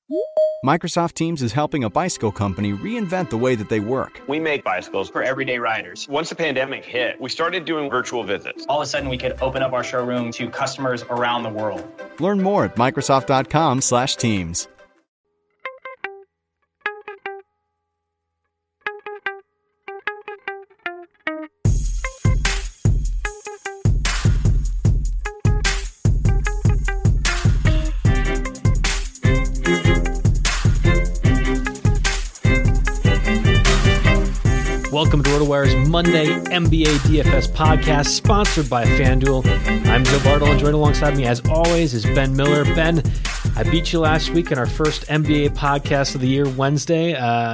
Microsoft Teams is helping a bicycle company reinvent the way that they work. We make bicycles for everyday riders. Once the pandemic hit, we started doing virtual visits. All of a sudden, we could open up our showroom to customers around the world. Learn more at Microsoft.com/Teams. Welcome to RotoWire's Monday NBA DFS podcast, sponsored by FanDuel. I'm Joe Bartle, and joined alongside me, as always, is Ben Miller. Ben, I beat you last week in our first NBA podcast of the year, Wednesday.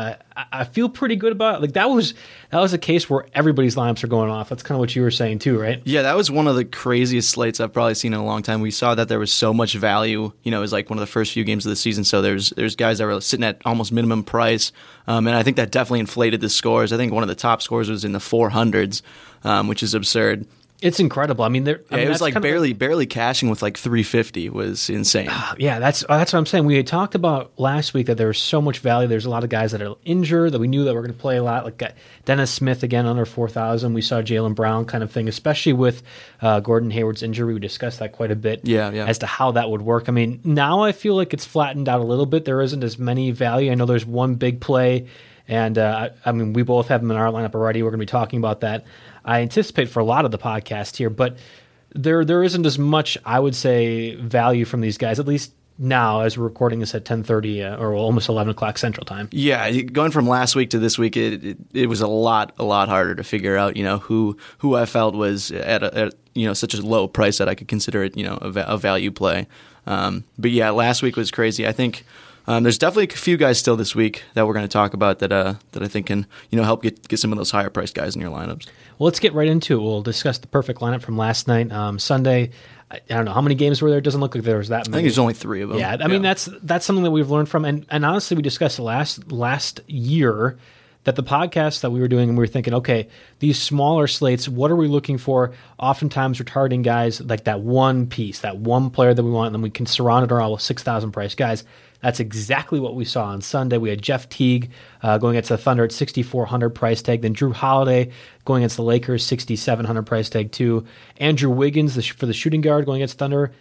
I feel pretty good about it. Like that was a case where everybody's lineups are going off. That's kind of what you were saying too, right? Yeah, that was one of the craziest slates I've probably seen in a long time. We saw that there was so much value. You know, it was like one of the first few games of the season, so there's guys that were sitting at almost minimum price, and I think that definitely inflated the scores. I think one of the top scores was in the 400s, which is absurd. It's incredible. I mean, it was like barely cashing with like 350 was insane. Yeah, that's what I'm saying. We had talked about last week that there was so much value. There's a lot of guys that are injured that we knew that were going to play a lot, like Dennis Smith again under 4,000. We saw Jaylen Brown kind of thing, especially with Gordon Hayward's injury. We discussed that quite a bit as to how that would work. I mean, now I feel like it's flattened out a little bit. There isn't as many value. I know there's one big play, and I mean, we both have them in our lineup already. We're going to be talking about that. I anticipate for a lot of the podcast here, but there isn't as much, I would say, value from these guys, at least now as we're recording this at 10:30 or almost 11 o'clock Central Time. Yeah, going from last week to this week, it was a lot harder to figure out, you know, who I felt was at you know, such a low price that I could consider it, you know, a value play. But yeah, last week was crazy. I think there's definitely a few guys still this week that we're going to talk about that I think can, you know, help get some of those higher priced guys in your lineups. Well, let's get right into it. We'll discuss the perfect lineup from last night, Sunday. I don't know how many games were there. It doesn't look like there was that many. I think there's only 3 of them. Yeah, I mean that's something that we've learned from, and honestly, we discussed it last year that the podcast that we were doing, and we were thinking, okay, these smaller slates, what are we looking for? Oftentimes, we're targeting guys like that one piece, that one player that we want, and then we can surround it around with 6,000 price guys. That's exactly what we saw on Sunday. We had Jeff Teague going against the Thunder at 6,400 price tag. Then Drew Holiday going against the Lakers, 6,700 price tag too. Andrew Wiggins for the shooting guard going against Thunder,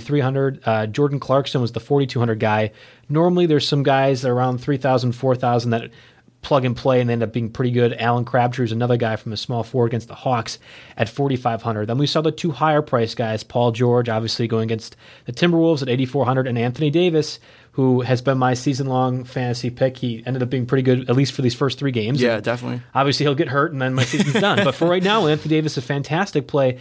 6,300. Jordan Clarkson was the 4,200 guy. Normally there's some guys around 3,000, 4,000 that plug and play and they end up being pretty good. Alan Crabtree is another guy from the small forward against the Hawks at 4,500. Then we saw the 2 higher price guys, Paul George obviously going against the Timberwolves at 8,400, and Anthony Davis, who has been my season-long fantasy pick. He ended up being pretty good, at least for these first 3 games. Yeah, definitely. Obviously, he'll get hurt, and then my season's done. But for right now, Anthony Davis is a fantastic play.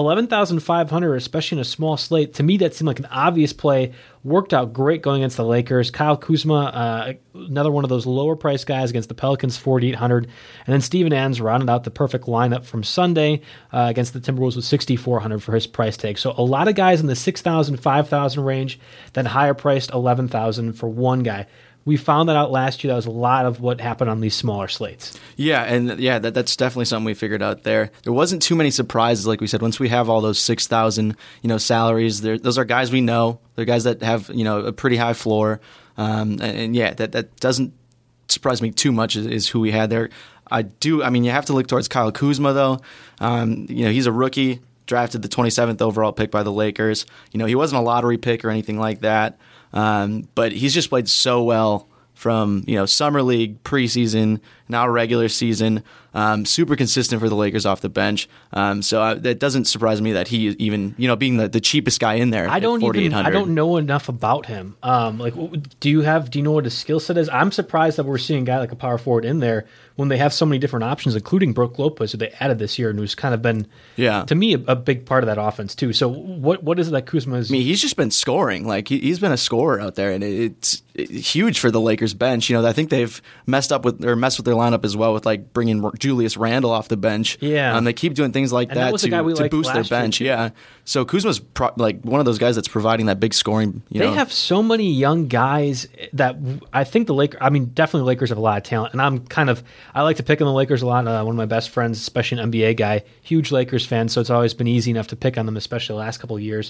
11,500, especially in a small slate. To me, that seemed like an obvious play. Worked out great going against the Lakers. Kyle Kuzma, another one of those lower-priced guys against the Pelicans, 4,800. And then Steven Adams rounded out the perfect lineup from Sunday against the Timberwolves with 6,400 for his price tag. So a lot of guys in the 6,000, 5,000 range, then higher-priced 11,000 for one guy. We found that out last year. That was a lot of what happened on these smaller slates. Yeah, and that's definitely something we figured out there. There wasn't too many surprises, like we said. Once we have all those 6,000, you know, salaries, those are guys we know. They're guys that have, you know, a pretty high floor. And yeah, that doesn't surprise me too much is who we had there. I mean, you have to look towards Kyle Kuzma, though. You know, he's a rookie, drafted the 27th overall pick by the Lakers. You know, he wasn't a lottery pick or anything like that. But he's just played so well from, you know, summer league, preseason, now regular season. Super consistent for the Lakers off the bench. So that doesn't surprise me that he even, you know, being the cheapest guy in there. I don't know enough about him. Like, do you know what his skill set is? I'm surprised that we're seeing a guy like a power forward in there when they have so many different options, including Brook Lopez, who they added this year and who's kind of been, to me, a big part of that offense too. So what is it that Kuzma is? I mean, he's just been scoring. Like he's been a scorer out there, and it's huge for the Lakers bench. You know, I think they've messed with their lineup as well with like bringing Julius Randle off the bench. Yeah, they keep doing things like that to boost their bench. Yeah, so Kuzma's like one of those guys that's providing that big scoring. They have so many young guys that I think the Lakers. I mean, definitely the Lakers have a lot of talent, and I like to pick on the Lakers a lot. One of my best friends, especially an NBA guy, huge Lakers fan, so it's always been easy enough to pick on them, especially the last couple of years.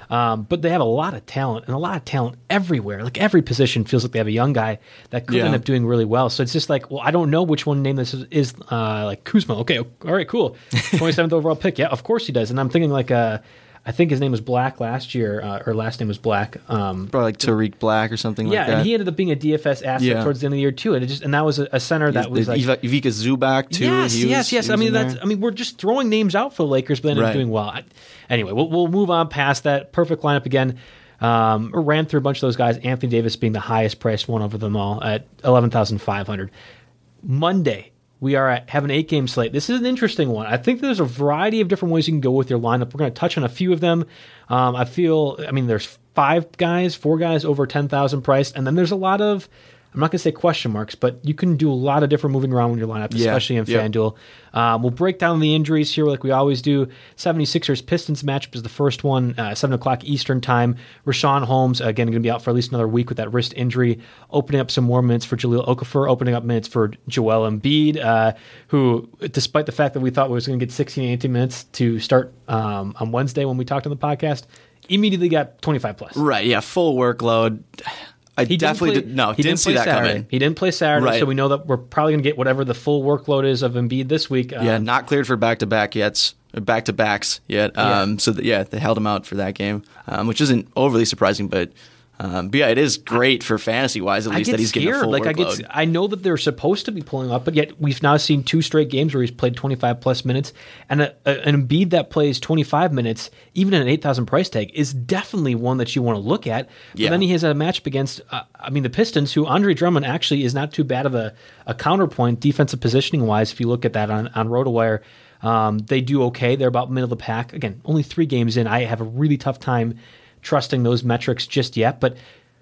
But they have a lot of talent and a lot of talent everywhere. Like every position feels like they have a young guy that could end up doing really well. So it's just like, well, I don't know which one name this is like Kuzma. Okay, all right, cool. 27th overall pick. Yeah, of course he does. And I'm thinking like I think his name was Black last year, or last name was Black. Probably like Tariq Black or something like that. Yeah, and he ended up being a DFS asset towards the end of the year too. And that was a center that was like Ivica Zubac too. Yes. I mean, we're just throwing names out for the Lakers, but they ended up doing well. Anyway, we'll move on past that. Perfect lineup again. Ran through a bunch of those guys. Anthony Davis being the highest priced one over them all at $11,500. Monday. We have an 8-game slate. This is an interesting one. I think there's a variety of different ways you can go with your lineup. We're going to touch on a few of them. There's 4 guys over 10,000 priced, and then there's a lot of, I'm not going to say question marks, but you can do a lot of different moving around with your lineup, especially in FanDuel. We'll break down the injuries here like we always do. 76ers-Pistons matchup is the first one, 7 o'clock Eastern time. Rashawn Holmes, again, going to be out for at least another week with that wrist injury, opening up some more minutes for Jahlil Okafor, opening up minutes for Joel Embiid, who, despite the fact that we thought we was going to get 16, 18 minutes to start on Wednesday when we talked on the podcast, immediately got 25 plus. Right, yeah, full workload. He didn't see that coming. He didn't play Saturday, so we know that we're probably going to get whatever the full workload is of Embiid this week. Not cleared for back-to-backs yet. They held him out for that game, which isn't overly surprising, but it is great for fantasy-wise, at least, that he's getting a full workload. I know that they're supposed to be pulling up, but yet we've now seen 2 straight games where he's played 25-plus minutes, and an Embiid that plays 25 minutes, even at an 8,000 price tag, is definitely one that you want to look at. But then he has a matchup against, the Pistons, who Andre Drummond actually is not too bad of a counterpoint defensive positioning-wise if you look at that on RotoWire. They do okay. They're about middle of the pack. Again, only 3 games in. I have a really tough time trusting those metrics just yet, but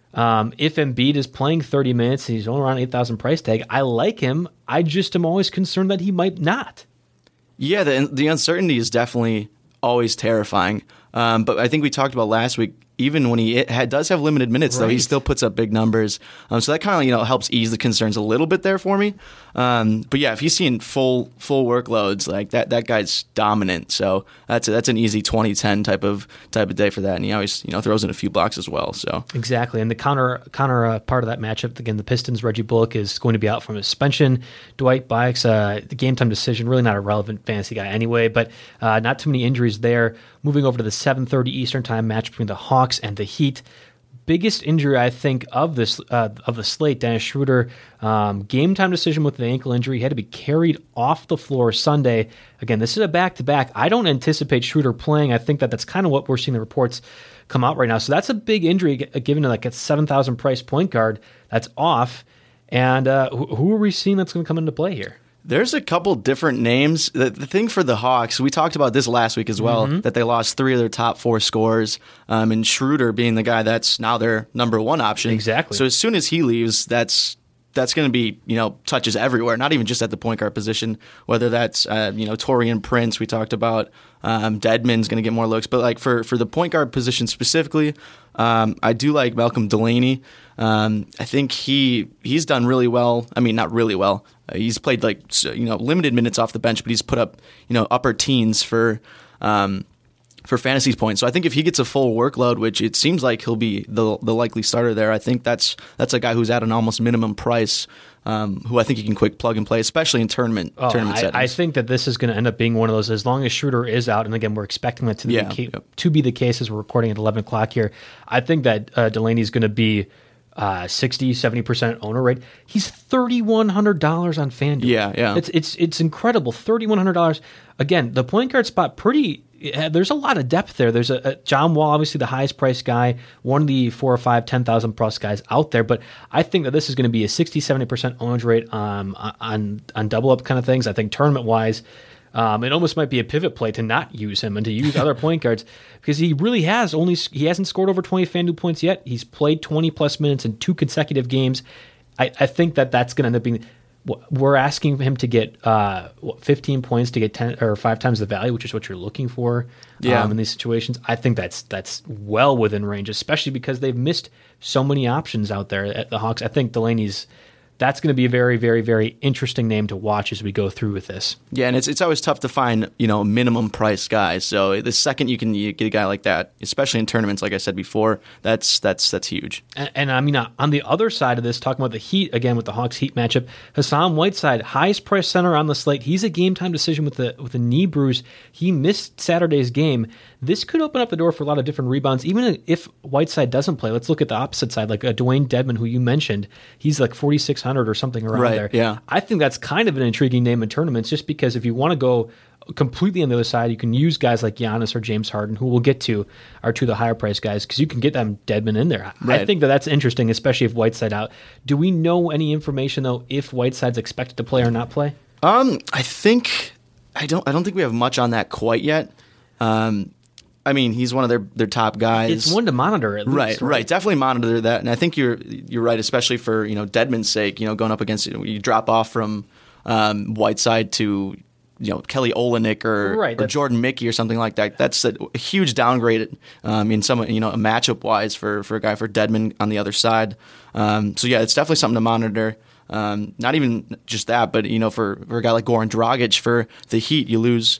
if Embiid is playing 30 minutes and he's only around 8,000 price tag, I like him. I just am always concerned that he might not. Yeah, the uncertainty is definitely always terrifying. But I think we talked about last week, even when he does have limited minutes, though, he still puts up big numbers. So that kind of helps ease the concerns a little bit there for me. But yeah, if he's seeing full workloads, like that guy's dominant. So that's an easy 20-10 type of day for that. And he always throws in a few blocks as well. So exactly. And the counter part of that matchup, again, the Pistons, Reggie Bullock is going to be out from suspension. Dwight Buycks, the game time decision, really not a relevant fantasy guy anyway, but not too many injuries there. Moving over to the 7:30 Eastern time match between the Hawks and the Heat. Biggest injury, I think, of the slate, Dennis Schroeder, game time decision with the ankle injury. He had to be carried off the floor Sunday. Again, this is a back-to-back. I don't anticipate Schroeder playing. I think that's kind of what we're seeing the reports come out right now. So that's a big injury given to like a 7,000 price point guard that's off. And who are we seeing that's going to come into play here? There's a couple different names. The thing for the Hawks, we talked about this last week as well, that they lost 3 of their top 4 scorers, and Schroeder being the guy that's now their number 1 option. Exactly. So as soon as he leaves, that's going to be, touches everywhere, not even just at the point guard position, whether that's, Taurean Prince, we talked about, Dedmon's going to get more looks. But like for the point guard position specifically, I do like Malcolm Delaney. I think he's done really well. I mean, not really well. He's played limited minutes off the bench, but he's put up, upper teens for fantasy points. So I think if he gets a full workload, which it seems like he'll be the likely starter there, I think that's a guy who's at an almost minimum price, who I think you can quick plug and play, especially in tournament settings. I think that this is going to end up being one of those, as long as Schroeder is out, and again, we're expecting that to be the case as we're recording at 11 o'clock here. I think that Delaney's going to be 60-70% owner rate. He's $3,100 on FanDuel. Yeah. It's incredible. $3,100. Again, the point guard spot there's a lot of depth there. There's a John Wall, obviously the highest priced guy, one of the 4 or 5 10,000 plus guys out there. But I think that this is going to be a 60-70% ownerage rate on double up kind of things. I think tournament wise, it almost might be a pivot play to not use him and to use other point guards, because he really he hasn't scored over 20 FanDuel points yet. He's played 20 plus minutes in 2 consecutive games. I think that's going to end up being. We're asking him to get 15 points to get 10 or 5 times the value, which is what you're looking for in these situations. I think that's well within range, especially because they've missed so many options out there at the Hawks. I think Delaney's that's going to be a very, very, very interesting name to watch as we go through with this. Yeah, and it's always tough to find, minimum price guys. So the second you get a guy like that, especially in tournaments, like I said before, that's huge. And I mean, on the other side of this, talking about the Heat again with the Hawks Heat matchup, Hassan Whiteside, highest price center on the slate. He's a game time decision with a knee bruise. He missed Saturday's game. This could open up the door for a lot of different rebounds, even if Whiteside doesn't play. Let's look at the opposite side, like Dwayne Dedmon, who you mentioned. He's like 4,600 or something around there. Yeah. I think that's kind of an intriguing name in tournaments, just because if you want to go completely on the other side, you can use guys like Giannis or James Harden, who we'll get to, are two of the higher price guys, because you can get them Dedmon in there. Right. I think that's interesting, especially if Whiteside out. Do we know any information though if Whiteside's expected to play or not play? I don't think we have much on that quite yet. I mean, he's one of their top guys. It's one to monitor at least. Right. Definitely monitor that. And I think you're right, especially for Dedmon's sake. Going up against you drop off from Whiteside to Kelly Olynyk or Jordan Mickey or something like that. That's a huge downgrade in some matchup wise for a guy for Dedmon on the other side. So yeah, it's definitely something to monitor. Not even just that, but for a guy like Goran Dragic for the Heat, you lose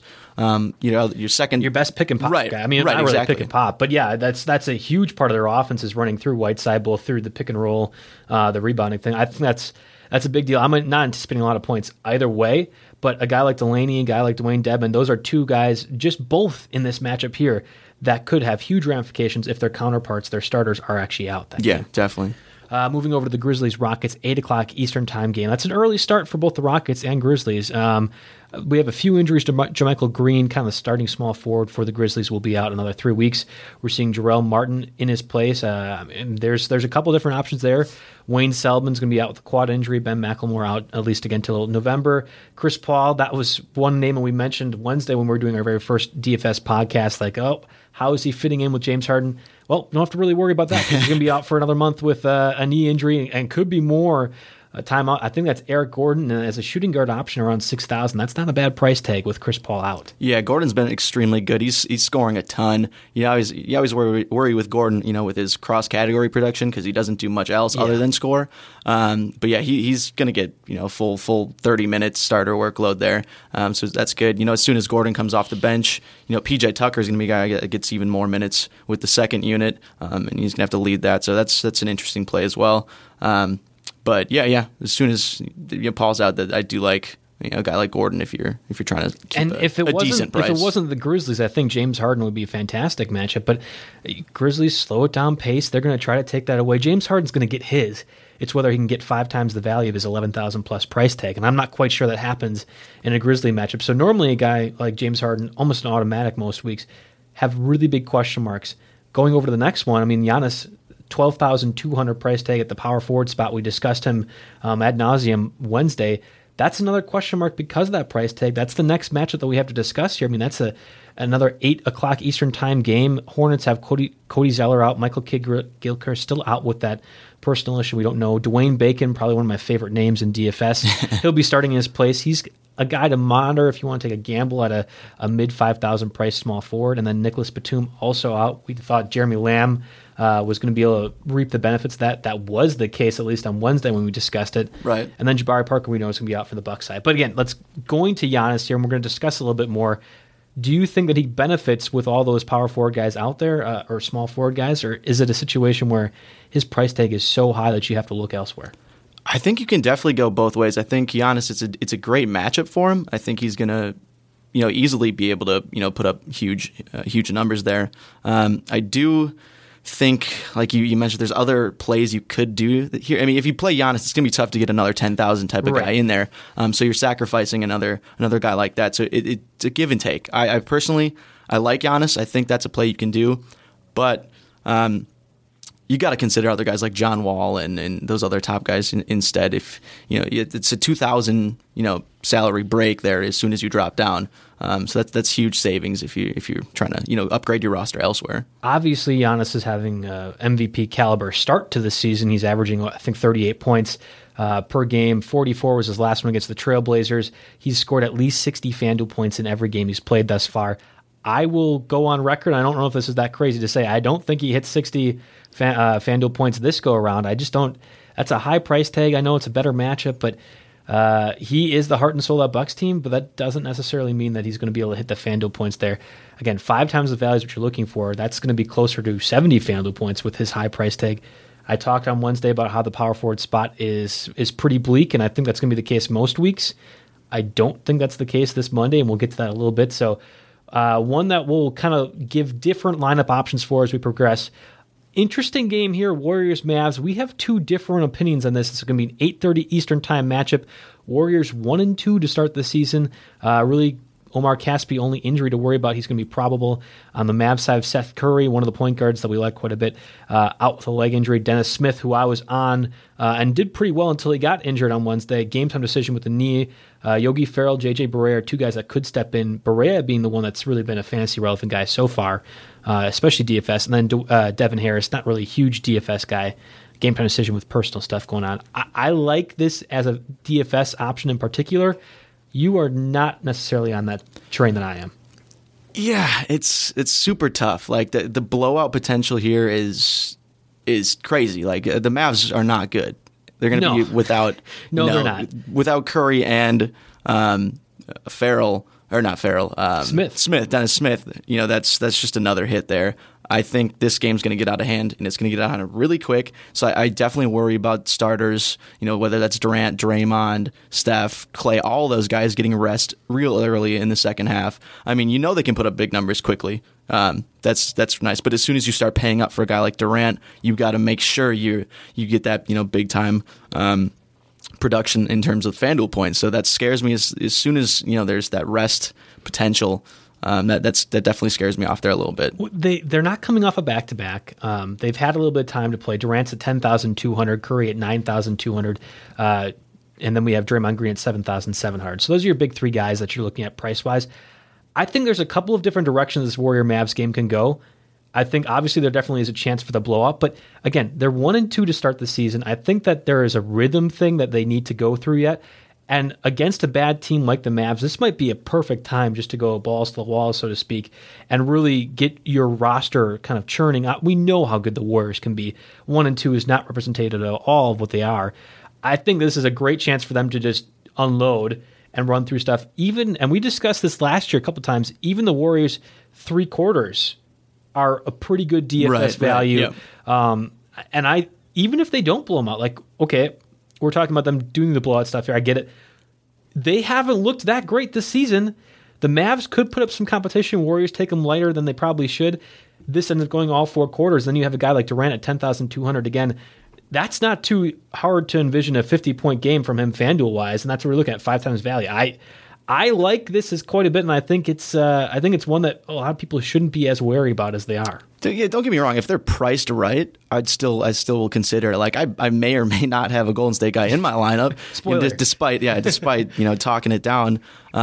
your best pick and pop guy. I mean, not really pick and pop, but yeah, that's a huge part of their offense is running through Whiteside, both through the pick and roll, the rebounding thing. I think that's a big deal. I'm not anticipating a lot of points either way, but a guy like Delaney and a guy like Dwayne Dedmon, those are two guys, just both in this matchup here, that could have huge ramifications if their counterparts, their starters, are actually out. Yeah, definitely. Moving over to the Grizzlies-Rockets, 8 o'clock Eastern time game. That's an early start for both the Rockets and Grizzlies. We have a few injuries to JaMychal Green, kind of the starting small forward for the Grizzlies, will be out another 3 weeks. We're seeing Jarrell Martin in his place. And there's a couple different options there. Wayne Selman's going to be out with a quad injury. Ben McLemore out at least again till November. Chris Paul, that was one name that we mentioned Wednesday when we were doing our very first DFS podcast. Like, how is he fitting in with James Harden? Well, you don't have to really worry about that because he's going to be out for another month with a knee injury and could be more timeout. I think that's Eric Gordon as a shooting guard option around $6,000. That's not a bad price tag with Chris Paul out. Yeah, Gordon's been extremely good. He's scoring a ton. You always worry with Gordon, with his cross category production because he doesn't do much else other than score. But yeah, he's going to get full 30 minutes starter workload there. So that's good. As soon as Gordon comes off the bench, PJ Tucker is going to be a guy that gets even more minutes with the second unit, and he's going to have to lead that. So that's an interesting play as well. But yeah, as soon as Paul's out, that I do like a guy like Gordon if you're trying to keep a decent price. If it wasn't the Grizzlies, I think James Harden would be a fantastic matchup. But Grizzlies slow it down pace. They're going to try to take that away. James Harden's going to get his. It's whether he can get 5 times the value of his $11,000 plus price tag, and I'm not quite sure that happens in a Grizzly matchup. So normally a guy like James Harden, almost an automatic most weeks, have really big question marks. Going over to the next one, I mean, Giannis, $12,200 price tag at the power forward spot. We discussed him ad nauseum Wednesday. That's another question mark because of that price tag. That's the next matchup that we have to discuss here. I mean, that's another 8 o'clock Eastern time game. Hornets have Cody Zeller out. Michael Kidd-Gilchrist still out with that personal issue. We don't know. Dwayne Bacon, probably one of my favorite names in DFS. He'll be starting in his place. He's a guy to monitor if you want to take a gamble at a mid 5,000 price small forward. And then Nicholas Batum also out. We thought Jeremy Lamb was going to be able to reap the benefits of that. That was the case, at least on Wednesday when we discussed it. Right. And then Jabari Parker, we know, is going to be out for the Bucks side. But again, going to Giannis here, and we're going to discuss a little bit more. Do you think that he benefits with all those power forward guys out there or small forward guys, or is it a situation where his price tag is so high that you have to look elsewhere? I think you can definitely go both ways. I think Giannis, it's a great matchup for him. I think he's going to easily be able to put up huge numbers there. I do think, like you mentioned, there's other plays you could do here. I mean, if you play Giannis, it's going to be tough to get another 10,000 type of guy in there. So you're sacrificing another guy like that. So it's a give and take. I personally, I like Giannis. I think that's a play you can do. But you got to consider other guys like John Wall and those other top guys instead. If it's a 2,000 salary break there as soon as you drop down. So that's huge savings if you're trying to upgrade your roster elsewhere. Obviously, Giannis is having a MVP caliber start to the season. He's averaging, I think, 38 points per game. 44 was his last one against the Trailblazers. He's scored at least 60 FanDuel points in every game he's played thus far. I will go on record. I don't know if this is that crazy to say. I don't think he hit 60 FanDuel points this go around. I just don't. That's a high price tag. I know it's a better matchup, but he is the heart and soul of that Bucks team, but that doesn't necessarily mean that he's going to be able to hit the FanDuel points there. Again, 5 times the value is what you're looking for. That's going to be closer to 70 FanDuel points with his high price tag. I talked on Wednesday about how the power forward spot is pretty bleak, and I think that's going to be the case most weeks. I don't think that's the case this Monday, and we'll get to that a little bit. So one that we'll kind of give different lineup options for as we progress. Interesting game here, Warriors-Mavs. We have 2 different opinions on this. It's going to be an 8:30 Eastern time matchup. Warriors 1-2 to start the season. Really, Omar Caspi, only injury to worry about. He's going to be probable. On the Mavs side, Seth Curry, one of the point guards that we like quite a bit, out with a leg injury. Dennis Smith, who I was on and did pretty well until he got injured on Wednesday. Game time decision with the knee. Yogi Ferrell, JJ Barea are 2 guys that could step in. Barea being the one that's really been a fantasy relevant guy so far, especially DFS. And then Devin Harris, not really a huge DFS guy. Game time decision with personal stuff going on. I like this as a DFS option in particular. You are not necessarily on that train that I am. Yeah, it's super tough. Like the blowout potential here is crazy. Like the Mavs are not good. They're going to be without they're not. Without Curry and Farrell, or not Farrell, Dennis Smith. That's just another hit there. I think this game's going to get out of hand, and it's going to get out of hand really quick. So I definitely worry about starters, whether that's Durant, Draymond, Steph, Clay, all those guys getting rest real early in the second half. I mean, they can put up big numbers quickly. That's nice. But as soon as you start paying up for a guy like Durant, you got to make sure you get that big time production in terms of FanDuel points. So that scares me as soon as there's that rest potential. That definitely scares me off there a little bit. They're not coming off a back-to-back. They've had a little bit of time to play. Durant's at 10,200, Curry at 9,200, and then we have Draymond Green at 7,700. So those are your big 3 guys that you're looking at price-wise. I think there's a couple of different directions this Warrior-Mavs game can go. I think obviously there definitely is a chance for the blow-up, but again, they're 1-2 to start the season. I think that there is a rhythm thing that they need to go through yet. And against a bad team like the Mavs, this might be a perfect time just to go balls to the wall, so to speak, and really get your roster kind of churning out. We know how good the Warriors can be. 1-2 is not representative at all of what they are. I think this is a great chance for them to just unload and run through stuff. And we discussed this last year a couple times, even the Warriors 3 quarters are a pretty good DFS value. Right, yeah. And even if they don't blow them out, like, okay, we're talking about them doing the blowout stuff here. I get it. They haven't looked that great this season. The Mavs could put up some competition. Warriors take them lighter than they probably should. This ends up going all 4 quarters. Then you have a guy like Durant at 10,200 again. That's not too hard to envision a 50-point game from him FanDuel-wise, and that's what we're looking at, 5 times value. I like this as quite a bit, and I think it's one that a lot of people shouldn't be as wary about as they are. Yeah, don't get me wrong. If they're priced right, I still will consider. Like I may or may not have a Golden State guy in my lineup, despite talking it down.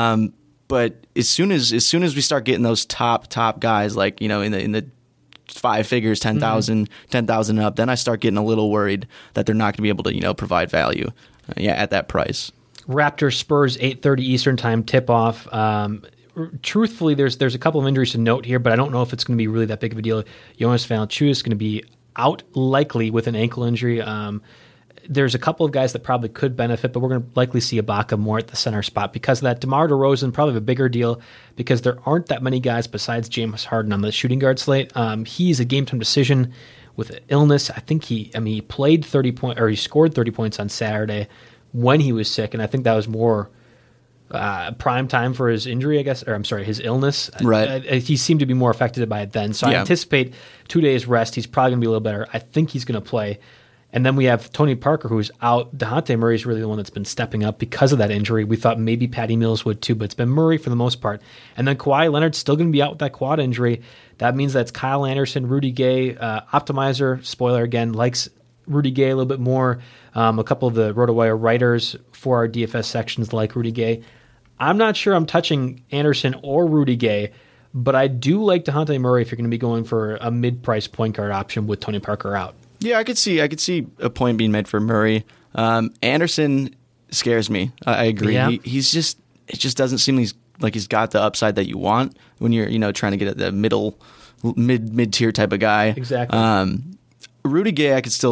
But as soon as we start getting those top guys, like in the 5 figures, 10,000 up, then I start getting a little worried that they're not going to be able to provide value. At that price. Raptors Spurs 8:30 Eastern time tip off. Truthfully, there's a couple of injuries to note here, but I don't know if it's going to be really that big of a deal. Jonas Valanciunas is going to be out likely with an ankle injury. There's a couple of guys that probably could benefit, but we're going to likely see Ibaka more at the center spot because of that. DeMar DeRozan probably a bigger deal because there aren't that many guys besides James Harden on the shooting guard slate. He's a game time decision with illness. I think he played 30 points, or he scored 30 points on Saturday when he was sick, and I think that was more prime time for his injury, I guess, or I'm sorry, his illness. Right. He seemed to be more affected by it then. So I anticipate 2 days rest. He's probably going to be a little better. I think he's going to play. And then we have Tony Parker, who's out. DeJounte Murray is really the one that's been stepping up because of that injury. We thought maybe Patty Mills would too, but it's been Murray for the most part. And then Kawhi Leonard's still going to be out with that quad injury. That means that's Kyle Anderson, Rudy Gay, Optimizer, spoiler again, likes Rudy Gay a little bit more. A couple of the RotoWire writers for our DFS sections like Rudy Gay. I'm not sure I'm touching Anderson or Rudy Gay, but I do like DeJounte Murray if you're going to be going for a mid-price point guard option with Tony Parker out. Yeah, I could see a point being made for Murray. Anderson scares me. I agree. Yeah. It just doesn't seem like he's got the upside that you want when you're trying to get at the mid-tier type of guy. Exactly. Rudy Gay, I could still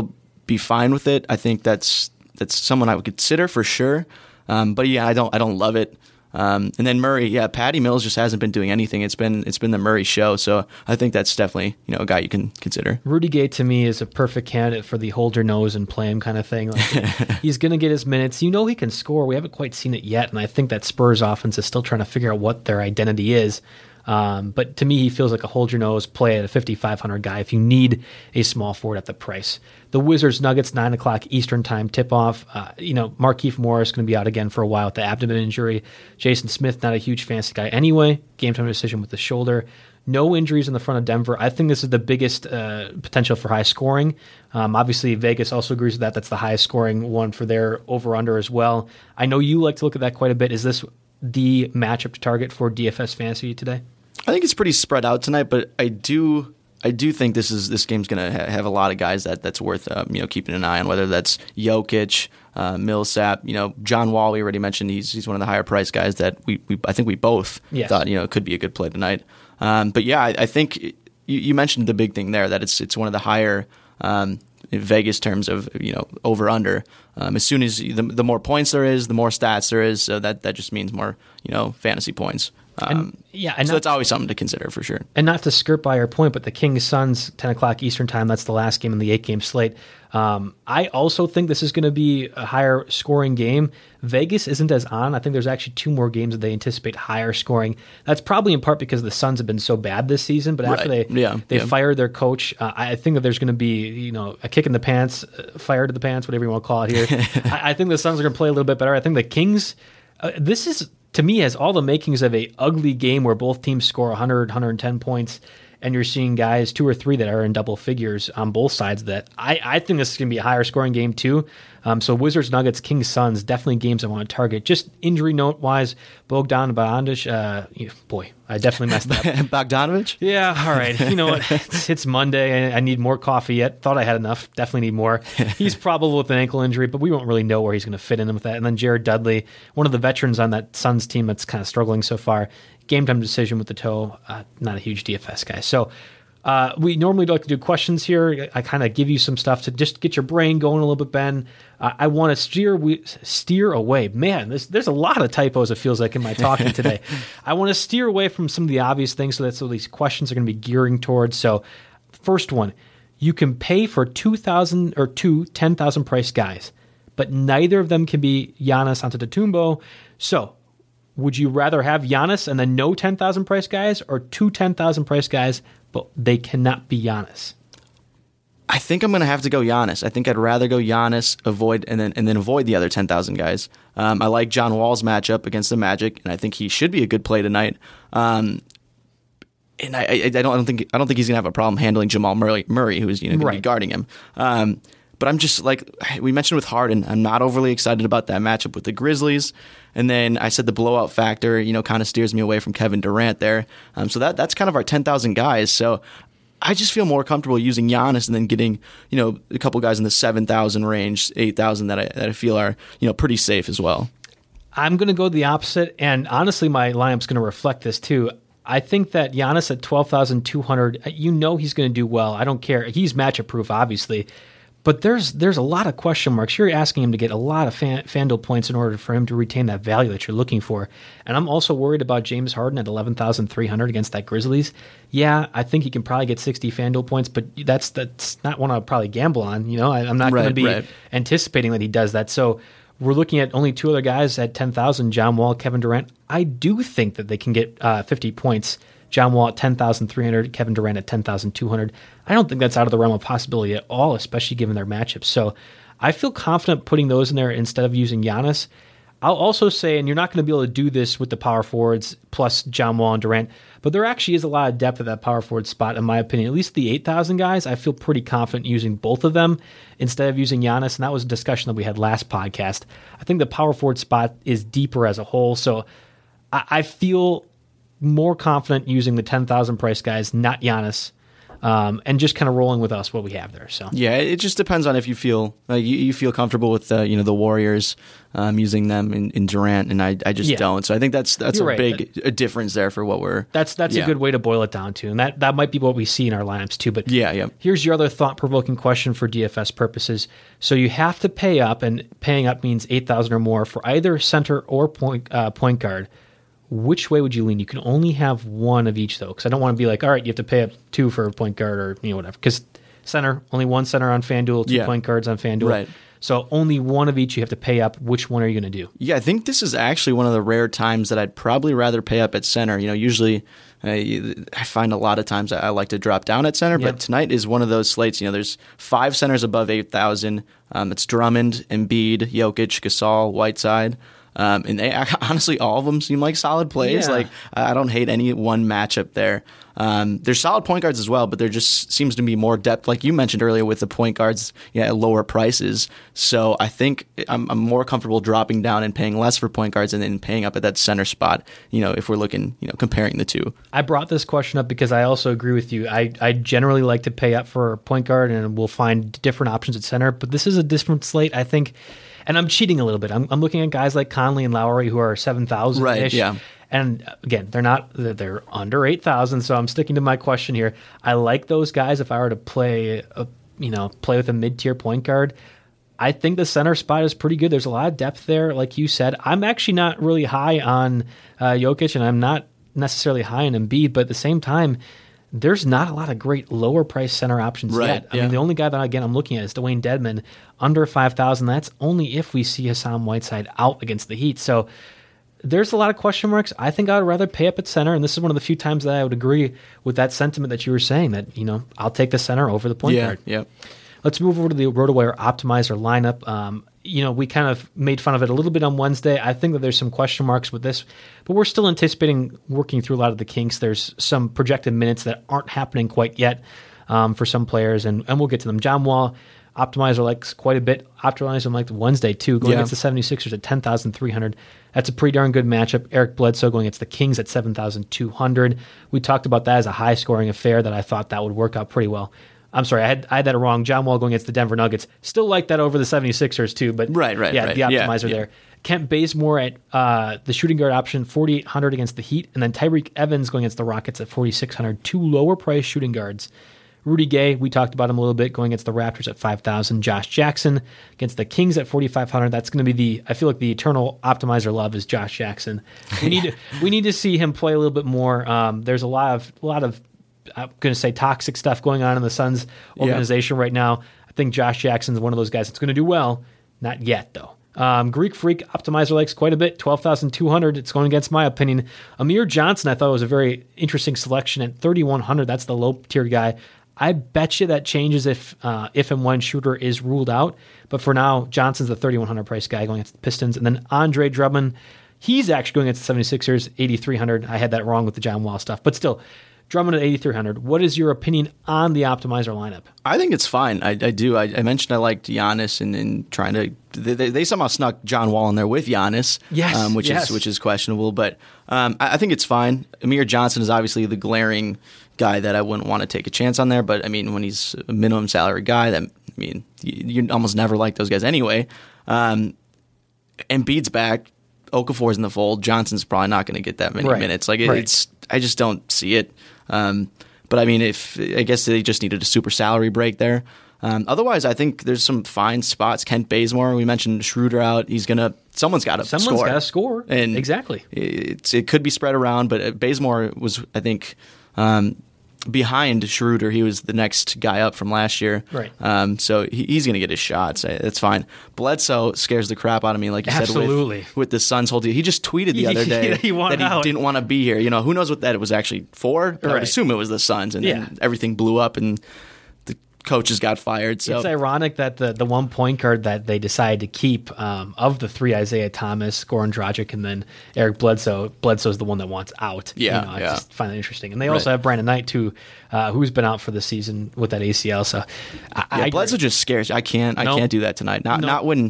be fine with it. I think that's someone I would consider for sure. But yeah, I don't love it. And then Murray, yeah, Patty Mills just hasn't been doing anything. It's been the Murray show, so I think that's definitely a guy you can consider. Rudy Gay to me is a perfect candidate for the hold your nose and play him kind of thing. Like, he's going to get his minutes. He can score. We haven't quite seen it yet, and I think that Spurs offense is still trying to figure out what their identity is. But to me, he feels like a hold your nose play at a 5,500 guy if you need a small forward at the price. The Wizards Nuggets 9 o'clock Eastern time tip off. Markieff Morris going to be out again for a while with the abdomen injury. Jason Smith, not a huge fancy guy anyway. Game time decision with the shoulder. No injuries in the front of Denver. I think this is the biggest potential for high scoring. Obviously, Vegas also agrees with that. That's the highest scoring one for their over-under as well. I know you like to look at that quite a bit. Is this the matchup to target for DFS Fantasy today? I think it's pretty spread out tonight, but I do think this game's going to have a lot of guys that's worth keeping an eye on. Whether that's Jokic, Millsap, John Wall. We already mentioned he's one of the higher priced guys that I think we both thought could be a good play tonight. But yeah, I think you mentioned the big thing there that it's one of the higher in Vegas terms of over under. As soon as the more points there is, the more stats there is. So that just means more fantasy points. So that's always something to consider for sure. And not to skirt by your point, but the Kings Suns 10 o'clock Eastern time. That's the last game in the 8-game slate. I also think this is going to be a higher scoring game. Vegas isn't as on. I think there's actually 2 more games that they anticipate higher scoring. That's probably in part because the Suns have been so bad this season. But after they fired their coach, I think that there's going to be a kick in the pants, fire to the pants, whatever you want to call it here. I think the Suns are going to play a little bit better. I think the Kings. This is, to me, has all the makings of a ugly game where both teams score 100, 110 points, and you're seeing guys 2 or 3 that are in double figures on both sides of that. I think this is going to be a higher scoring game too. So Wizards, Nuggets, Kings, Suns, definitely games I want to target. Just injury note-wise, Bogdan Bogdanovic, boy, I definitely messed up. Bogdanovic? Yeah, all right. You know what? It's Monday. I need more coffee yet. Thought I had enough. Definitely need more. He's probable with an ankle injury, but we won't really know where he's going to fit in with that. And then Jared Dudley, one of the veterans on that Suns team that's kind of struggling so far. Game time decision with the toe. Not a huge DFS guy. So we normally like to do questions here. I kind of give you some stuff to just get your brain going a little bit, Ben. I want to steer away. Man, there's a lot of typos, it feels like, in my talking today. I want to steer away from some of the obvious things so these questions are going to be gearing towards. So first one, you can pay for 2,000 or 2 10,000 price guys, but neither of them can be Giannis Antetokounmpo. So would you rather have Giannis and then no 10,000 price guys, or 2 10,000 price guys, but they cannot be Giannis? I think I'm going to have to go Giannis. I think I'd rather go Giannis, avoid the other 10,000 guys. I like John Wall's matchup against the Magic, and I think he should be a good play tonight. And I don't think he's going to have a problem handling Jamal Murray, who's going to be guarding him. But I'm just like we mentioned with Harden, I'm not overly excited about that matchup with the Grizzlies. And then I said the blowout factor, kind of steers me away from Kevin Durant there. So that's kind of our 10,000 guys. So I just feel more comfortable using Giannis and then getting, a couple guys in the 7,000 range, 8,000 that I feel are, pretty safe as well. I'm going to go the opposite. And honestly, my lineup's going to reflect this too. I think that Giannis at 12,200, he's going to do well. I don't care. He's matchup proof, obviously. But there's a lot of question marks. You're asking him to get a lot of FanDuel points in order for him to retain that value that you're looking for. And I'm also worried about James Harden at 11,300 against that Grizzlies. Yeah, I think he can probably get 60 FanDuel points, but that's not one I'll probably gamble on. I'm not going to be anticipating that he does that. So we're looking at only 2 other guys at 10,000, John Wall, Kevin Durant. I do think that they can get 50 points. John Wall at 10,300, Kevin Durant at 10,200. I don't think that's out of the realm of possibility at all, especially given their matchups. So I feel confident putting those in there instead of using Giannis. I'll also say, and you're not going to be able to do this with the power forwards plus John Wall and Durant, but there actually is a lot of depth at that power forward spot, in my opinion. At least the 8,000 guys, I feel pretty confident using both of them instead of using Giannis, and that was a discussion that we had last podcast. I think the power forward spot is deeper as a whole, so I feel more confident using the 10,000 price guys, not Giannis. and just kind of rolling with us what we have there. So yeah, it just depends on if you feel you feel comfortable with the Warriors using them in Durant, and I just don't. So I think that's a right. big difference there for what we're. That's a good way to boil it down to, and that might be what we see in our lineups too. But here's your other thought-provoking question for DFS purposes. So you have to pay up, and paying up means 8,000 or more for either center or point guard. Which way would you lean? You can only have one of each, though, because I don't want to be like, all right, you have to pay up 2 for a point guard or whatever. Because center, only one center on FanDuel, 2 point guards on FanDuel. Right. So only one of each you have to pay up. Which one are you going to do? Yeah, I think this is actually one of the rare times that I'd probably rather pay up at center. Usually I find a lot of times I like to drop down at center, but tonight is one of those slates. There's 5 centers above 8,000. It's Drummond, Embiid, Jokic, Gasol, Whiteside. And they honestly, all of them seem like solid plays. Yeah. Like I don't hate any one matchup there. There's solid point guards as well, but there just seems to be more depth, like you mentioned earlier, with the point guards at lower prices. So I think I'm more comfortable dropping down and paying less for point guards and then paying up at that center spot. If we're looking, comparing the two. I brought this question up because I also agree with you. I generally like to pay up for point guard, and we'll find different options at center. But this is a different slate, I think. And I'm cheating a little bit. I'm looking at guys like Conley and Lowry who are 7,000-ish. Right, yeah. And again, they're under 8,000, so I'm sticking to my question here. I like those guys if I were to play with a mid-tier point guard. I think the center spot is pretty good. There's a lot of depth there, like you said. I'm actually not really high on Jokic, and I'm not necessarily high on Embiid, but at the same time, there's not a lot of great lower price center options yet. I mean, the only guy that, again, I'm looking at is Dwayne Dedmon, under 5,000. That's only if we see Hassan Whiteside out against the Heat. So there's a lot of question marks. I think I would rather pay up at center, and this is one of the few times that I would agree with that sentiment that you were saying, that, I'll take the center over the point guard. Yeah. Let's move over to the RotoWire Optimizer lineup. We kind of made fun of it a little bit on Wednesday. I think that there's some question marks with this, but we're still anticipating working through a lot of the kinks. There's some projected minutes that aren't happening quite yet for some players, and we'll get to them. John Wall, Optimizer likes quite a bit. Optimizer liked Wednesday, too, going against the 76ers at 10,300. That's a pretty darn good matchup. Eric Bledsoe going against the Kings at 7,200. We talked about that as a high-scoring affair that I thought that would work out pretty well. I'm sorry, I had that wrong. John Wall going against the Denver Nuggets. Still like that over the 76ers, too. But right. The Optimizer there. Kent Bazemore at the shooting guard option, 4,800 against the Heat. And then Tyreek Evans going against the Rockets at 4,600. 2 lower-priced shooting guards. Rudy Gay, we talked about him a little bit, going against the Raptors at 5,000. Josh Jackson against the Kings at 4,500. That's going to be I feel like the eternal Optimizer love is Josh Jackson. We need to see him play a little bit more. There's a lot of I'm going to say toxic stuff going on in the Suns organization right now. I think Josh Jackson's one of those guys that's going to do well. Not yet, though. Greek Freak Optimizer likes quite a bit, 12,200. It's going against my opinion. Amir Johnson, I thought was a very interesting selection at 3,100. That's the low-tier guy. I bet you that changes if and when Shooter is ruled out. But for now, Johnson's the 3,100 price guy going against the Pistons. And then Andre Drummond, he's actually going against the 76ers, 8,300. I had that wrong with the John Wall stuff. But still, Drummond at 8,300. What is your opinion on the Optimizer lineup? I think it's fine. I do. I mentioned I liked Giannis and trying to. They somehow snuck John Wall in there with Giannis, which is questionable. But I think it's fine. Amir Johnson is obviously the glaring guy that I wouldn't want to take a chance on there. But I mean, when he's a minimum salary guy, you almost never like those guys anyway. Embiid's back. Okafor's in the fold. Johnson's probably not going to get that many minutes. I just don't see it. But I mean, I guess they just needed a super salary break there. Otherwise, I think there's some fine spots. Kent Bazemore, we mentioned Schroeder out. Someone's got to score. Someone's got to score. And exactly. It could be spread around, but Bazemore was, I think, behind Schroeder. He was the next guy up from last year. Right. So he's going to get his shots. That's fine. Bledsoe scares the crap out of me, like you said, with the Suns whole deal. He just tweeted the other day that he didn't want to be here. Who knows what that it was actually for? I would assume it was the Suns, and then everything blew up, and the coaches got fired. So it's ironic that the one point guard that they decided to keep of the three, Isaiah Thomas, Goran Dragic, and then Eric Bledsoe. Bledsoe's the one that wants out. Yeah, I just find that interesting. And they also have Brandon Knight too, who's been out for the season with that ACL. So Bledsoe just scares you. I can't do that tonight. Not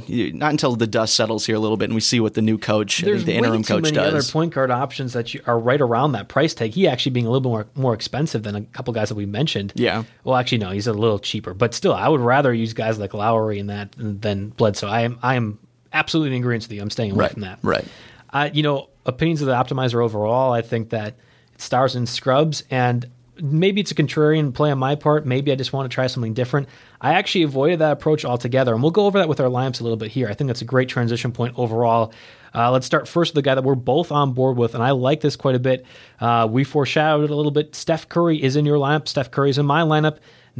until the dust settles here a little bit and we see what the new coach, the interim coach, does. There's way too many other point guard options that are right around that price tag. He actually being a little bit more expensive than a couple guys that we mentioned. Yeah. Well, actually, no, he's a little cheaper, but still, I would rather use guys like Lowry and that than Bledsoe. I am absolutely in agreement with you. I'm staying away from that. Right. Opinions of the optimizer overall, I think that it stars and scrubs, and maybe it's a contrarian play on my part. Maybe I just want to try something different. I actually avoided that approach altogether, and we'll go over that with our lineups a little bit here. I think that's a great transition point overall. Let's start first with the guy that we're both on board with, and I like this quite a bit. We foreshadowed it a little bit. Steph Curry is in your lineup. Steph Curry is in my lineup.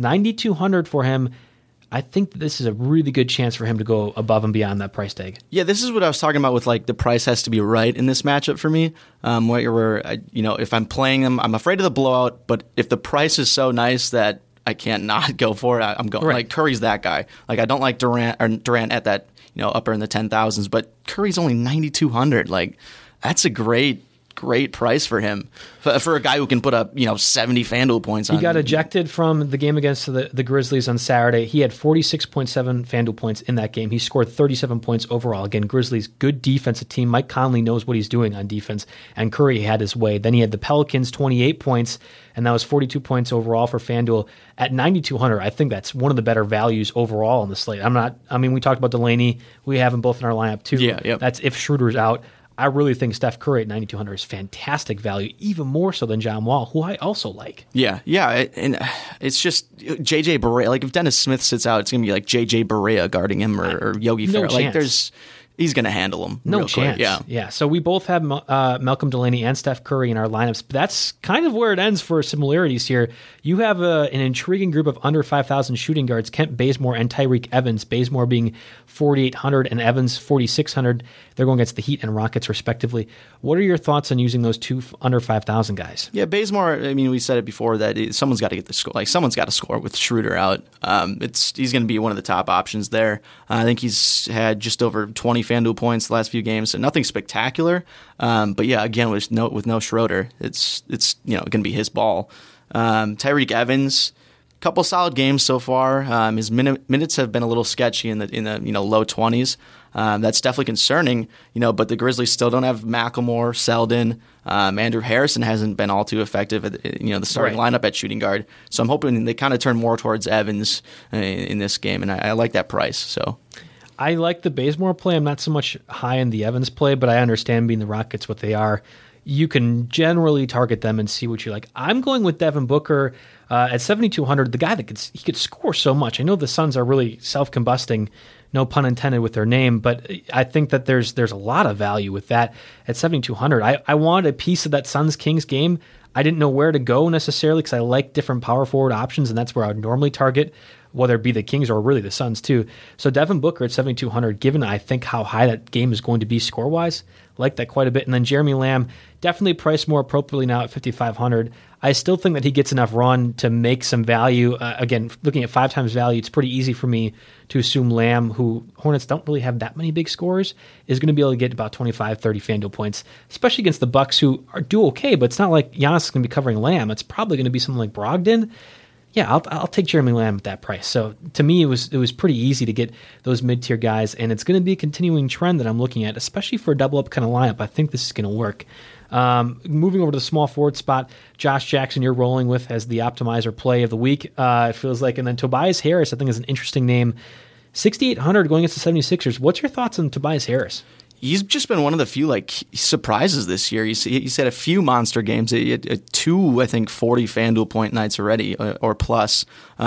9,200 for him. I think this is a really good chance for him to go above and beyond that price tag. Yeah, this is what I was talking about with the price has to be right in this matchup for me. Where if I'm playing him, I'm afraid of the blowout, but if the price is so nice that I can't not go for it, I'm going. Right. Like Curry's that guy. Like I don't like Durant at that upper in the 10,000s, but Curry's only 9,200. Like that's a great price for him, for a guy who can put up 70 FanDuel points. He got ejected from the game against the Grizzlies on Saturday. He had 46.7 FanDuel points in that game. He scored 37 points overall. Again, Grizzlies, good defensive team. Mike Conley knows what he's doing on defense, and Curry had his way. Then he had the Pelicans, 28 points, and that was 42 points overall for FanDuel at 9,200. I think that's one of the better values overall on the slate. We talked about Delaney. We have them both in our lineup too. Yeah, yep. That's if Schroeder's out. I really think Steph Curry at 9,200 is fantastic value, even more so than John Wall, who I also like. Yeah, and it's just JJ Barea. Like if Dennis Smith sits out, it's gonna be like JJ Barea guarding him or Yogi Ferrell. Like he's going to handle him. No real chance. Quick. Yeah. So we both have Malcolm Delaney and Steph Curry in our lineups. But that's kind of where it ends for similarities here. You have an intriguing group of under 5,000 shooting guards, Kent Bazemore and Tyreke Evans. Bazemore being 4,800 and Evans 4,600. They're going against the Heat and Rockets respectively. What are your thoughts on using those two under 5,000 guys? Yeah, Bazemore, we said it before that someone's got to get the score. Like someone's got to score with Schroeder out. He's going to be one of the top options there. I think he's had just over 20 FanDuel points the last few games, so nothing spectacular. But yeah, again with no Schroeder, it's going to be his ball. Tyreke Evans, couple solid games so far. His minutes have been a little sketchy in the low 20s. That's definitely concerning, but the Grizzlies still don't have McLemore, Selden. Andrew Harrison hasn't been all too effective at the starting lineup at shooting guard. So I'm hoping they kind of turn more towards Evans in this game, and I like that price. So I like the Bazemore play. I'm not so much high in the Evans play, but I understand being the Rockets what they are. You can generally target them and see what you like. I'm going with Devin Booker at 7,200. The guy that could score so much. I know the Suns are really self-combusting, no pun intended with their name, but I think that there's a lot of value with that at 7,200. I wanted a piece of that Suns-Kings game. I didn't know where to go necessarily because I like different power forward options, and that's where I would normally target, whether it be the Kings or really the Suns too. So Devin Booker at 7,200, given I think how high that game is going to be score-wise, like that quite a bit. And then Jeremy Lamb, definitely priced more appropriately now at 5,500. I still think that he gets enough run to make some value. Again, looking at 5 times value, it's pretty easy for me to assume Lamb, who Hornets don't really have that many big scores, is going to be able to get about 25, 30 FanDuel points, especially against the Bucks, who do okay, but it's not like Giannis is going to be covering Lamb. It's probably going to be something like Brogdon. Yeah, I'll take Jeremy Lamb at that price. So to me, it was pretty easy to get those mid-tier guys, and it's going to be a continuing trend that I'm looking at, especially for a double-up kind of lineup. I think this is going to work. Moving over to the small forward spot, Josh Jackson you're rolling with as the optimizer play of the week, it feels like. And then Tobias Harris, I think, is an interesting name. 6,800 going against the 76ers. What's your thoughts on Tobias Harris? He's just been one of the few surprises this year. He's had a few monster games. He had 2, I think, 40 FanDuel point nights already or plus.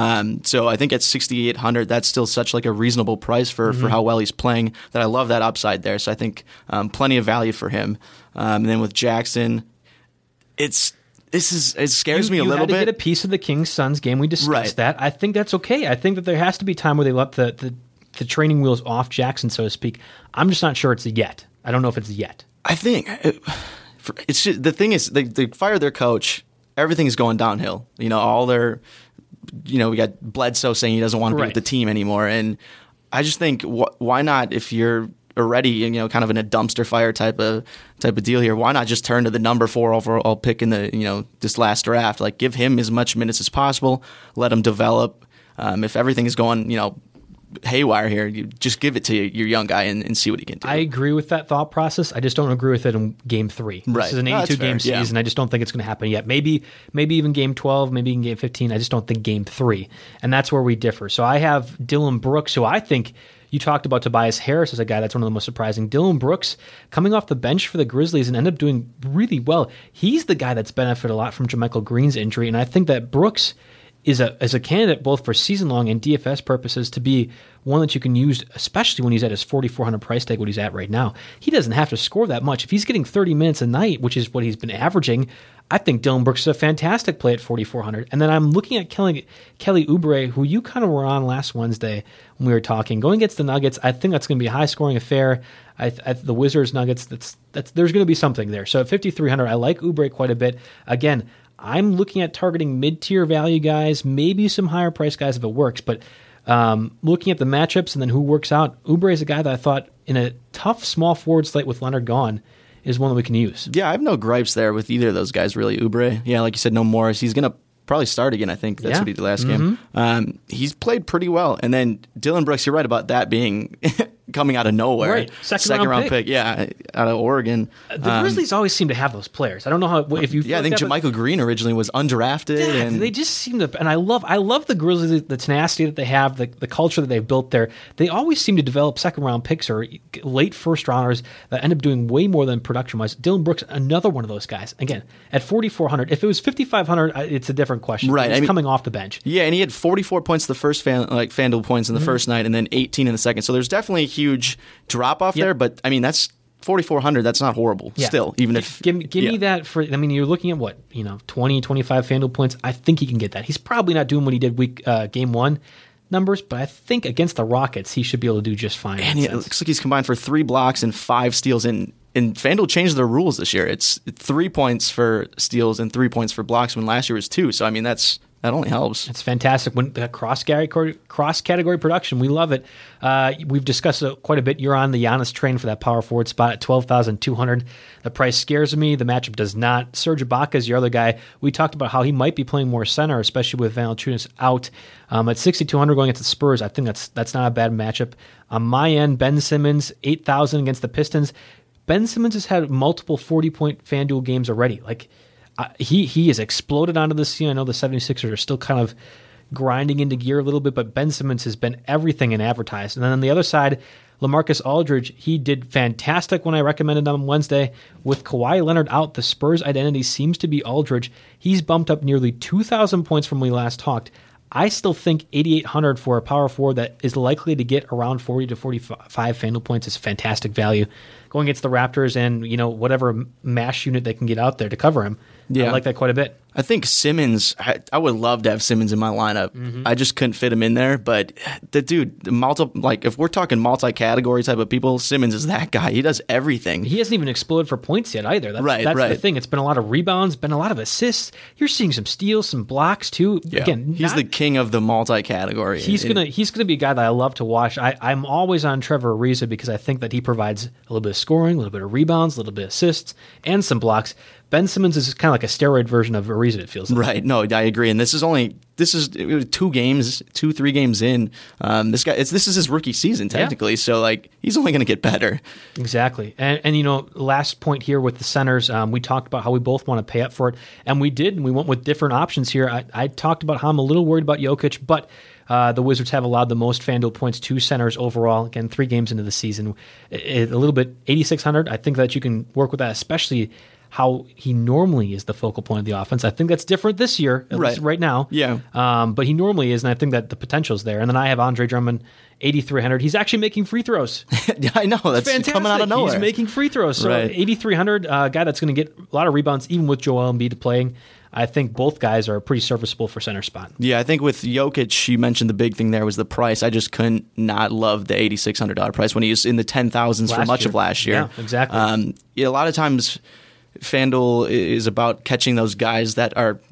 So I think at 6,800, that's still such a reasonable price for how well he's playing that I love that upside there. So I think plenty of value for him. And then with Jackson, it scares me a little bit. You had to get a piece of the Kings-Suns game. We discussed that. I think that's okay. I think that there has to be time where they let the training wheels off Jackson, so to speak. I'm just not sure it's yet. I don't know if it's yet. I think it's just, the thing is they fired their coach. Everything is going downhill. All their we got Bledsoe saying he doesn't want to be with the team anymore. And I just think, why not, if you're already, kind of in a dumpster fire type of deal here, why not just turn to the number 4 overall pick in the, this last draft? Like, give him as much minutes as possible, let him develop. If everything is going, haywire here, you just give it to your young guy and see what he can do. I agree with that thought process. I just don't agree with it in game 3. Right. This is an 82-game season. I just don't think it's going to happen yet. Maybe even game 12, maybe in game 15. I just don't think game 3. And that's where we differ. So I have Dillon Brooks, who I think you talked about Tobias Harris as a guy that's one of the most surprising. Dillon Brooks coming off the bench for the Grizzlies and ended up doing really well. He's the guy that's benefited a lot from JaMychal Green's injury, and I think that Brooks is a candidate both for season-long and DFS purposes to be one that you can use, especially when he's at his $4,400 price tag, what he's at right now. He doesn't have to score that much. If he's getting 30 minutes a night, which is what he's been averaging, I think Dillon Brooks is a fantastic play at $4,400. And then I'm looking at Kelly Oubre, who you kind of were on last Wednesday when we were talking. Going against the Nuggets, I think that's going to be a high-scoring affair. The Wizards, Nuggets, there's going to be something there. So at $5,300, I like Oubre quite a bit. Again, I'm looking at targeting mid-tier value guys, maybe some higher price guys if it works, but looking at the matchups and then who works out, Oubre is a guy that I thought in a tough small forward slate with Leonard gone is one that we can use. Yeah, I have no gripes there with either of those guys, really. Oubre, yeah, like you said, no Morris. He's going to probably start again, I think. That's what he did last game. He's played pretty well. And then Dillon Brooks, you're right about that being coming out of nowhere. Right. Second round pick. Yeah, out of Oregon. The Grizzlies always seem to have those players. I don't know how if you. Yeah, I think JaMychal Green originally was undrafted. Yeah, and they just seem to. And I love the Grizzlies, the tenacity that they have, the culture that they've built there. They always seem to develop second round picks or late first rounders that end up doing way more than production wise. Dillon Brooks, another one of those guys. Again, at $4,400. If it was $5,500, it's a different question. Right, he's coming off the bench. Yeah, and he had 44 points the first FanDuel points in the first night, and then 18 in the second. So there's definitely a huge drop off there, but I mean that's $4,400. That's not horrible. Still, even if give me that for. I mean, you're looking at what 20, 25 FanDuel points. I think he can get that. He's probably not doing what he did game 1 numbers, but I think against the Rockets he should be able to do just fine. And it looks like he's combined for 3 blocks and 5 steals. And FanDuel changed their rules this year. It's 3 points for steals and 3 points for blocks when last year was 2. So I mean that only helps. It's fantastic. When the cross-category production, we love it. We've discussed it quite a bit. You're on the Giannis train for that power forward spot at $12,200. The price scares me. The matchup does not. Serge Ibaka is your other guy. We talked about how he might be playing more center, especially with Valanciunas out. At $6,200 going against the Spurs, I think that's not a bad matchup. On my end, Ben Simmons, $8,000 against the Pistons. Ben Simmons has had multiple 40-point FanDuel games already. He has exploded onto the scene. I know the 76ers are still kind of grinding into gear a little bit, but Ben Simmons has been everything in advertised. And then on the other side, LaMarcus Aldridge, he did fantastic when I recommended him on Wednesday. With Kawhi Leonard out, the Spurs' identity seems to be Aldridge. He's bumped up nearly 2,000 points from when we last talked. I still think $8,800 for a power forward that is likely to get around 40 to 45 FanDuel points is fantastic value. Going against the Raptors and whatever mash unit they can get out there to cover him. Yeah. I like that quite a bit. I think Simmons, I would love to have Simmons in my lineup. I just couldn't fit him in there. But the dude, if we're talking multi-category type of people, Simmons is that guy. He does everything. He hasn't even exploded for points yet either. That's the thing. It's been a lot of rebounds, been a lot of assists. You're seeing some steals, some blocks too. Yeah. Again, he's the king of the multi-category. He's gonna be a guy that I love to watch. I'm always on Trevor Ariza because I think that he provides a little bit of scoring, a little bit of rebounds, a little bit of assists, and some blocks. Ben Simmons is kind of like a steroid version of Ariza, it feels like. Right. No, I agree. And this is 3 games in. This is his rookie season, technically. Yeah. So, he's only going to get better. Exactly. And last point here with the centers, we talked about how we both want to pay up for it. And we did, and we went with different options here. I talked about how I'm a little worried about Jokic, but the Wizards have allowed the most FanDuel points to centers overall. Again, 3 games into the season. A little bit, $8,600. I think that you can work with that, especially how he normally is the focal point of the offense. I think that's different this year, at least right now. Yeah. But he normally is, and I think that the potential is there. And then I have Andre Drummond, $8,300. He's actually making free throws. Yeah, I know. That's fantastic. Coming out of nowhere. He's making free throws. So $8,300, guy that's going to get a lot of rebounds, even with Joel Embiid playing. I think both guys are pretty serviceable for center spot. Yeah, I think with Jokic, you mentioned the big thing there was the price. I just couldn't not love the $8,600 price when he was in the 10,000s for much of last year. Yeah, exactly. A lot of times FanDuel is about catching those guys that are,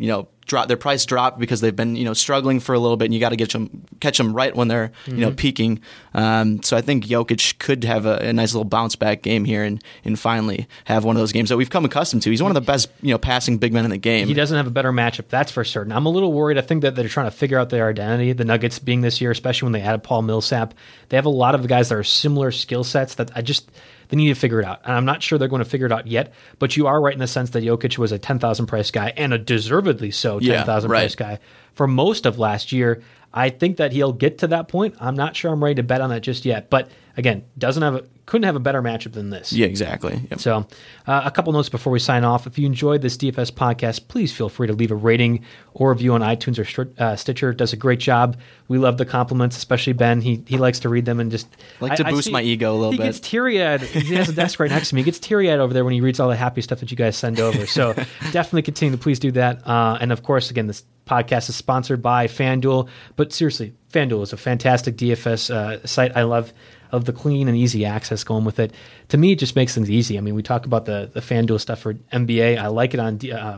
their price dropped because they've been struggling for a little bit, and you got to catch them right when they're peaking. So I think Jokic could have a nice little bounce back game here and finally have one of those games that we've come accustomed to. He's one of the best passing big men in the game. He doesn't have a better matchup, that's for certain. I'm a little worried. I think that they're trying to figure out their identity. The Nuggets being this year, especially when they added Paul Millsap, they have a lot of guys that are similar skill sets that they need to figure it out. And I'm not sure they're going to figure it out yet, but you are right in the sense that Jokic was a 10,000 price guy, and a deservedly so 10,000 price guy for most of last year. I think that he'll get to that point. I'm not sure I'm ready to bet on that just yet. But again, couldn't have a better matchup than this. Yeah, exactly. Yep. So a couple notes before we sign off. If you enjoyed this DFS podcast, please feel free to leave a rating or review on iTunes or Stitcher. It does a great job. We love the compliments, especially Ben. He likes to read them and just boost my ego a little bit. He gets teary-eyed. He has a desk right next to me. He gets teary-eyed over there when he reads all the happy stuff that you guys send over. So definitely continue to please do that. And of course, again, this podcast is sponsored by FanDuel. But seriously, FanDuel is a fantastic DFS site. I love the clean and easy access going with it. To me, it just makes things easy. I mean, we talk about the FanDuel stuff for NBA. I like it on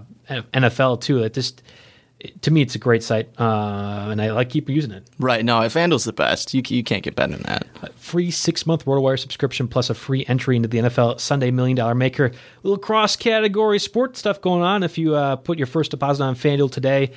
NFL too. To me, it's a great site, and I keep using it. Right. No, FanDuel's the best. You can't get better than that. Free 6-month RotoWire subscription plus a free entry into the NFL Sunday $1 Million Maker. A little cross-category sports stuff going on. If you put your first deposit on FanDuel today,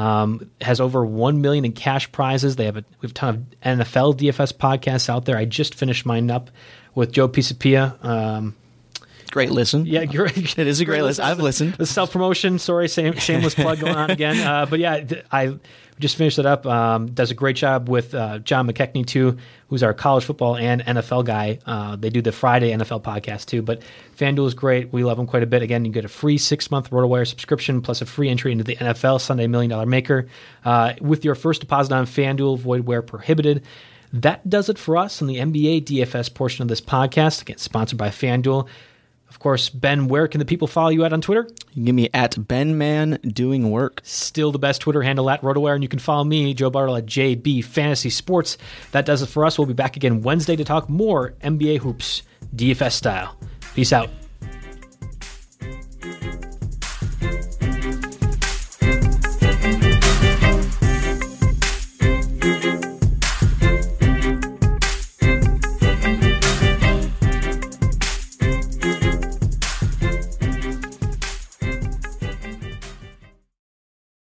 has over $1 million in cash prizes. We have a ton of NFL DFS podcasts out there. I just finished mine up with Joe Pisapia. Great listen. Yeah, it is a great listen. I've listened. The self-promotion, sorry, shameless plug going on again. But yeah, I just finished it up. Does a great job with John McKechnie too, who's our college football and NFL guy. They do the Friday NFL podcast too. But FanDuel is great. We love them quite a bit. Again, you get a free 6-month RotoWire subscription plus a free entry into the NFL Sunday $1 Million Maker with your first deposit on FanDuel, void where prohibited. That does it for us on the NBA DFS portion of this podcast. Again, sponsored by FanDuel. Of course, Ben, where can the people follow you at on Twitter? You can get me at BenManDoingWork. Still the best Twitter handle at RotoWire, and you can follow me, Joe Bartle, at JB Fantasy Sports. That does it for us. We'll be back again Wednesday to talk more NBA hoops, DFS style. Peace out.